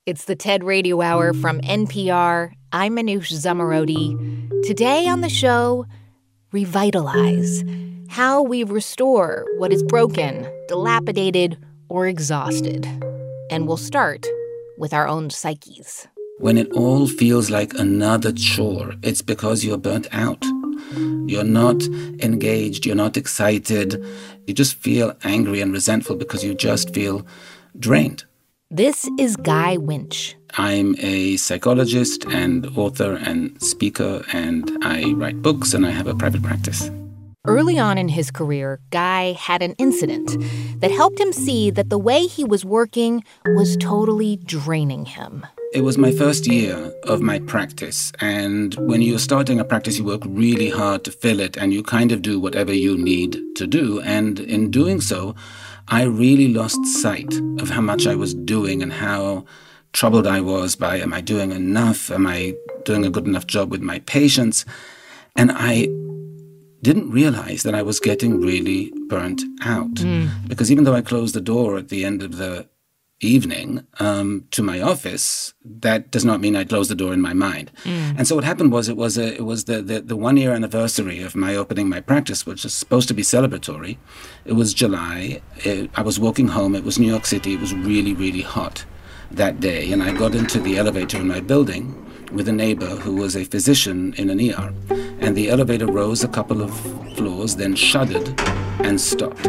It's the TED Radio Hour from NPR. I'm Manoush Zomorodi. Today on the show, Revitalize. How we restore what is broken, dilapidated, or exhausted. And we'll start with our own psyches. When it all feels like another chore, it's because you're burnt out. You're not engaged, you're not excited. You just feel angry and resentful because you just feel drained. This is Guy Winch. I'm a psychologist and author and speaker, and I write books and I have a private practice. Early on in his career, Guy had an incident that helped him see that the way he was working was totally draining him. It was my first year of my practice, and when you're starting a practice, you work really hard to fill it, and you kind of do whatever you need to do, and in doing so, I really lost sight of how much I was doing and how troubled I was by, am I doing enough? Am I doing a good enough job with my patients? And I didn't realize that I was getting really burnt out. Because even though I closed the door at the end of the evening to my office, that does not mean I closed the door in my mind. And so what happened was it was the 1 year anniversary of my opening my practice, which is supposed to be celebratory. It was July. I was walking home. It was New York City. It was really, really hot that day. And I got into the elevator in my building with a neighbor who was a physician in an ER. And the elevator rose a couple of floors, then shuddered and stopped.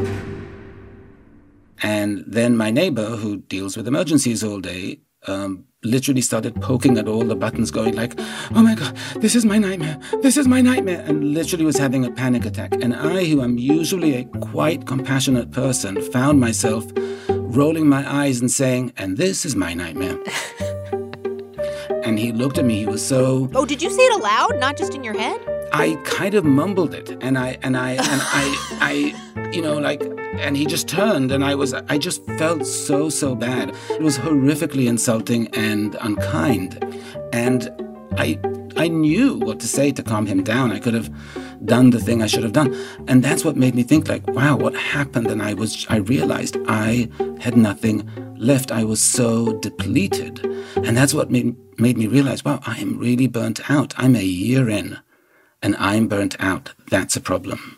And then my neighbor, who deals with emergencies all day, literally started poking at all the buttons, going like, oh my God, this is my nightmare, this is my nightmare, and literally was having a panic attack. And I, who am usually a quite compassionate person, found myself rolling my eyes and saying, and this is my nightmare. And he looked at me, he was so... Oh, did you say it aloud, not just in your head? I kind of mumbled it, and I you know, like, and he just turned, and I just felt so bad. It was horrifically insulting and unkind, and I knew what to say to calm him down. I could have done the thing I should have done, and that's what made me think, like, wow, what happened? And I realized I had nothing left. I was so depleted, and that's what made me realize, wow, I am really burnt out. I'm a year in, and I'm burnt out. That's a problem.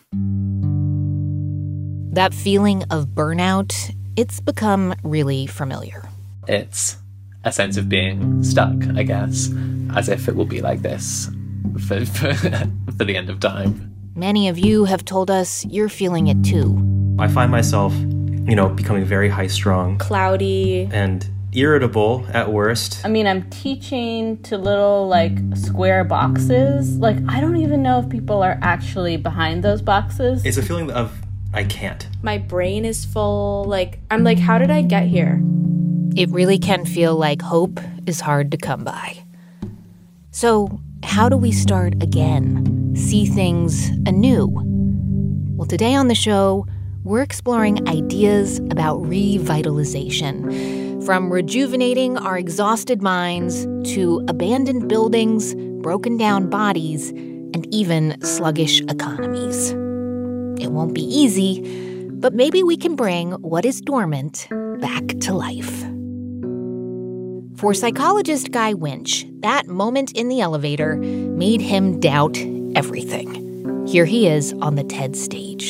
That feeling of burnout, it's become really familiar. It's a sense of being stuck, I guess, as if it will be like this for the end of time. Many of you have told us you're feeling it too. I find myself, becoming very high-strung. Cloudy. And irritable at worst. I mean, I'm teaching to little, square boxes. I don't even know if people are actually behind those boxes. It's a feeling of, I can't. My brain is full. I'm like, how did I get here? It really can feel like hope is hard to come by. So, how do we start again? See things anew? Well, today on the show, we're exploring ideas about revitalization. From rejuvenating our exhausted minds to abandoned buildings, broken down bodies, and even sluggish economies. It won't be easy, but maybe we can bring what is dormant back to life. For psychologist Guy Winch, that moment in the elevator made him doubt everything. Here he is on the TED stage.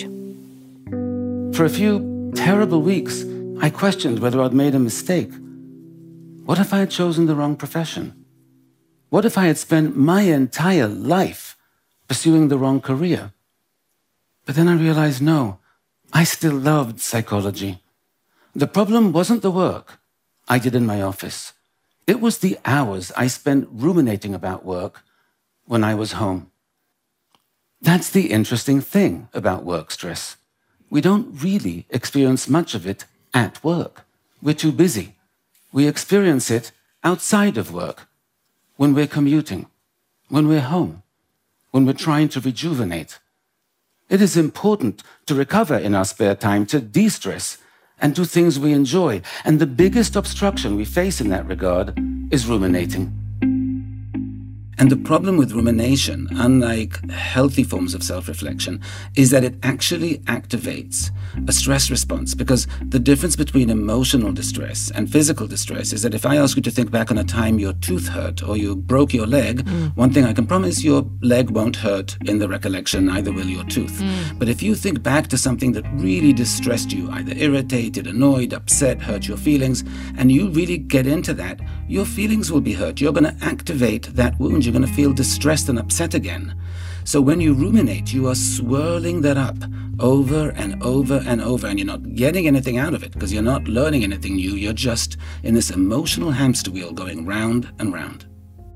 For a few terrible weeks, I questioned whether I'd made a mistake. What if I had chosen the wrong profession? What if I had spent my entire life pursuing the wrong career? But then I realized, no, I still loved psychology. The problem wasn't the work I did in my office. It was the hours I spent ruminating about work when I was home. That's the interesting thing about work stress. We don't really experience much of it at work. We're too busy. We experience it outside of work, when we're commuting, when we're home, when we're trying to rejuvenate. It is important to recover in our spare time, to de-stress and do things we enjoy. And the biggest obstruction we face in that regard is ruminating. And the problem with rumination, unlike healthy forms of self-reflection, is that it actually activates a stress response, because the difference between emotional distress and physical distress is that if I ask you to think back on a time your tooth hurt or you broke your leg, one thing I can promise, your leg won't hurt in the recollection, neither will your tooth. But if you think back to something that really distressed you, either irritated, annoyed, upset, hurt your feelings, and you really get into that, your feelings will be hurt. You're going to activate that wound. You're going to feel distressed and upset again. So when you ruminate, you are swirling that up over and over and over, and you're not getting anything out of it because you're not learning anything new. You're just in this emotional hamster wheel going round and round.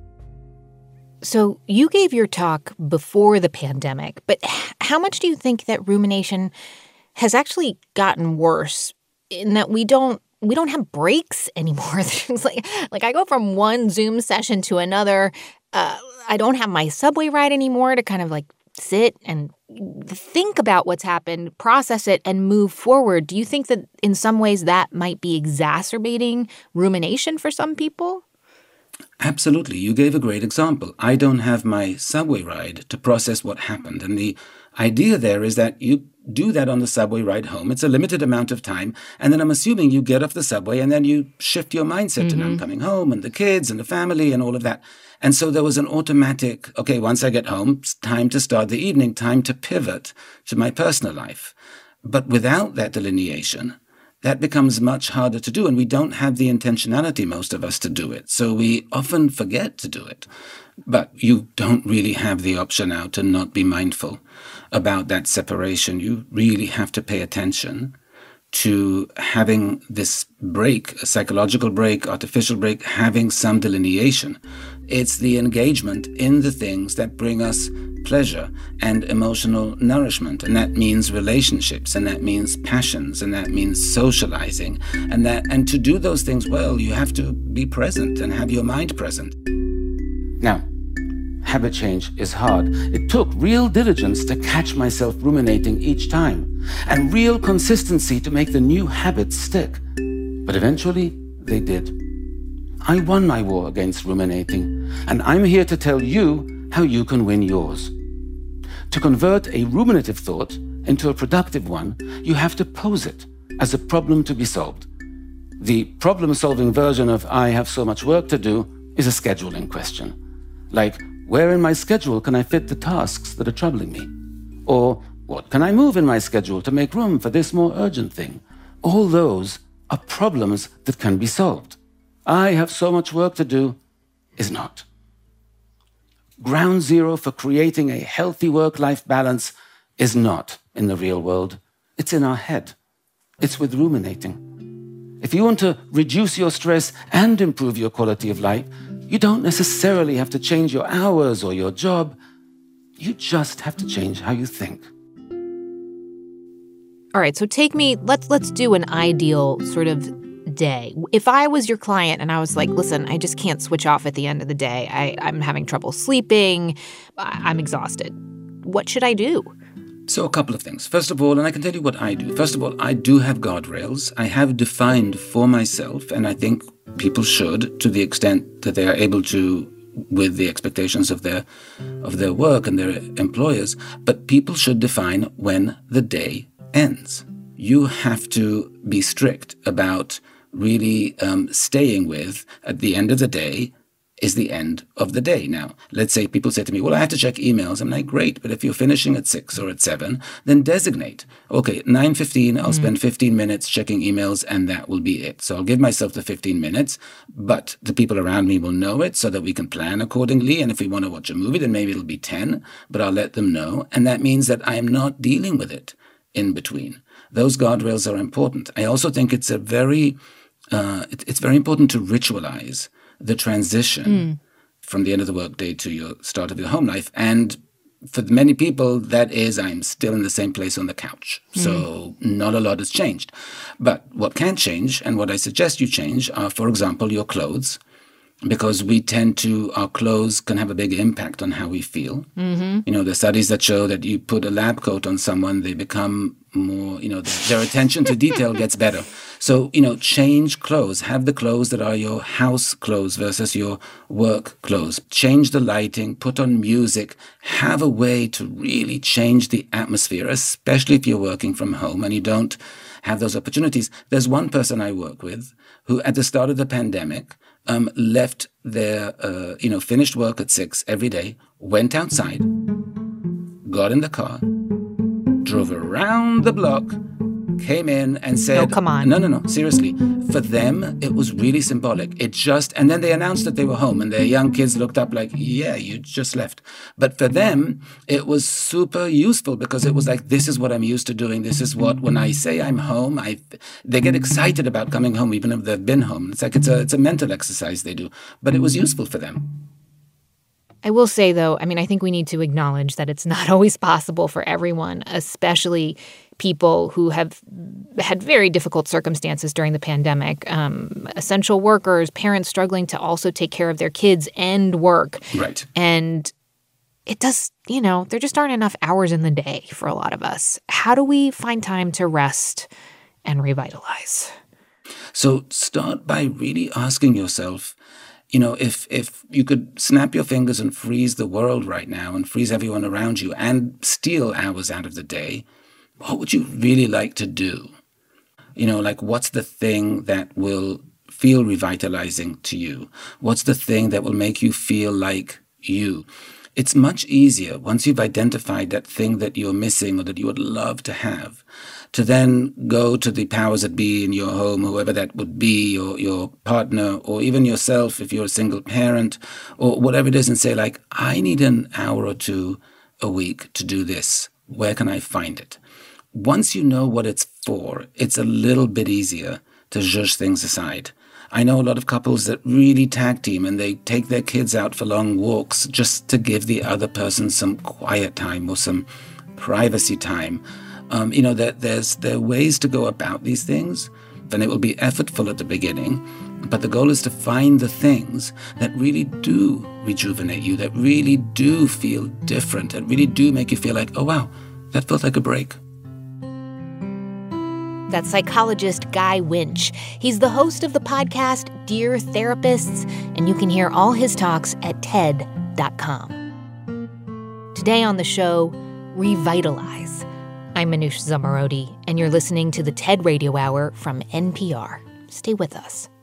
So you gave your talk before the pandemic, but how much do you think that rumination has actually gotten worse in that we don't have breaks anymore? It's like I go from one Zoom session to another. I don't have my subway ride anymore to kind of like sit and think about what's happened, process it, and move forward. Do you think that in some ways that might be exacerbating rumination for some people? Absolutely. You gave a great example. I don't have my subway ride to process what happened. And the idea there is that you do that on the subway ride home. It's a limited amount of time. And then I'm assuming you get off the subway and then you shift your mindset to now I'm coming home and the kids and the family and all of that. And so there was an automatic, okay, once I get home, it's time to start the evening, time to pivot to my personal life. But without that delineation, that becomes much harder to do, and we don't have the intentionality, most of us, to do it. So we often forget to do it. But you don't really have the option now to not be mindful about that separation. You really have to pay attention to having this break, a psychological break, artificial break, having some delineation. It's the engagement in the things that bring us pleasure and emotional nourishment, and that means relationships, and that means passions, and that means socializing, and to do those things well, you have to be present and have your mind present. Now, habit change is hard. It took real diligence to catch myself ruminating each time, and real consistency to make the new habits stick. But eventually, they did. I won my war against ruminating, and I'm here to tell you how you can win yours. To convert a ruminative thought into a productive one, you have to pose it as a problem to be solved. The problem-solving version of I have so much work to do is a scheduling question. Like, where in my schedule can I fit the tasks that are troubling me? Or, what can I move in my schedule to make room for this more urgent thing? All those are problems that can be solved. I have so much work to do is not. Ground zero for creating a healthy work-life balance is not in the real world. It's in our head. It's with ruminating. If you want to reduce your stress and improve your quality of life, you don't necessarily have to change your hours or your job. You just have to change how you think. All right, so let's do an ideal sort of day. If I was your client and I was like, listen, I just can't switch off at the end of the day. I'm having trouble sleeping. I'm exhausted. What should I do? So a couple of things. First of all, and I can tell you what I do. First of all, I do have guardrails. I have defined for myself, and I think people should, to the extent that they are able to, with the expectations of their work and their employers, but people should define when the day ends. You have to be strict about really staying with, at the end of the day, is the end of the day. Now, let's say people say to me, well, I have to check emails. I'm like, great, but if you're finishing at 6 or at 7, then designate. Okay, 9:15, I'll spend 15 minutes checking emails, and that will be it. So I'll give myself the 15 minutes, but the people around me will know it so that we can plan accordingly. And if we want to watch a movie, then maybe it'll be 10, but I'll let them know. And that means that I am not dealing with it in between. Those guardrails are important. I also think it's very important to ritualize the transition from the end of the workday to your start of your home life. And for many people, that is, I'm still in the same place on the couch. So not a lot has changed. But what can change, and what I suggest you change, are, for example, your clothes because we tend to, our clothes can have a big impact on how we feel. You know, the studies that show that you put a lab coat on someone, they become more, you know, their attention to detail gets better. So, you know, change clothes. Have the clothes that are your house clothes versus your work clothes. Change the lighting, put on music. Have a way to really change the atmosphere, especially if you're working from home and you don't have those opportunities. There's one person I work with who at the start of the pandemic left their, finished work at 6 every day, went outside, got in the car, drove around the block, came in and said... No, come on. No, seriously. For them, it was really symbolic. And then they announced that they were home, and their young kids looked up like, yeah, you just left. But for them, it was super useful because it was like, this is what I'm used to doing. This is what, when I say I'm home, they get excited about coming home, even if they've been home. It's like, it's a mental exercise they do. But it was useful for them. I will say, though, I mean, I think we need to acknowledge that it's not always possible for everyone, especially people who have had very difficult circumstances during the pandemic. Essential workers, parents struggling to also take care of their kids and work. Right. And it does, there just aren't enough hours in the day for a lot of us. How do we find time to rest and revitalize? So start by really asking yourself, if you could snap your fingers and freeze the world right now and freeze everyone around you and steal hours out of the day, what would you really like to do? What's the thing that will feel revitalizing to you? What's the thing that will make you feel like you? It's much easier once you've identified that thing that you're missing or that you would love to have, to then go to the powers that be in your home, whoever that would be, or your partner, or even yourself if you're a single parent, or whatever it is, and say, I need an hour or two a week to do this. Where can I find it? Once you know what it's for, it's a little bit easier to zhuzh things aside. I know a lot of couples that really tag team and they take their kids out for long walks just to give the other person some quiet time or some privacy time. There are ways to go about these things, and it will be effortful at the beginning, but the goal is to find the things that really do rejuvenate you, that really do feel different, that really do make you feel like, oh wow, that felt like a break. That's psychologist Guy Winch. He's the host of the podcast Dear Therapists, and you can hear all his talks at TED.com. Today on the show, Revitalize. I'm Manoush Zomorodi, and you're listening to the TED Radio Hour from NPR. Stay with us.